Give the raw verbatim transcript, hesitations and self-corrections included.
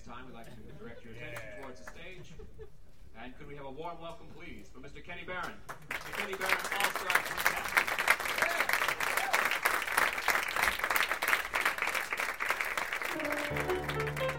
time, we'd like to direct your attention yeah. towards the stage. And could we have a warm welcome, please, for Mister Kenny Barron. Mister Kenny Barron, All-Star Fantastic.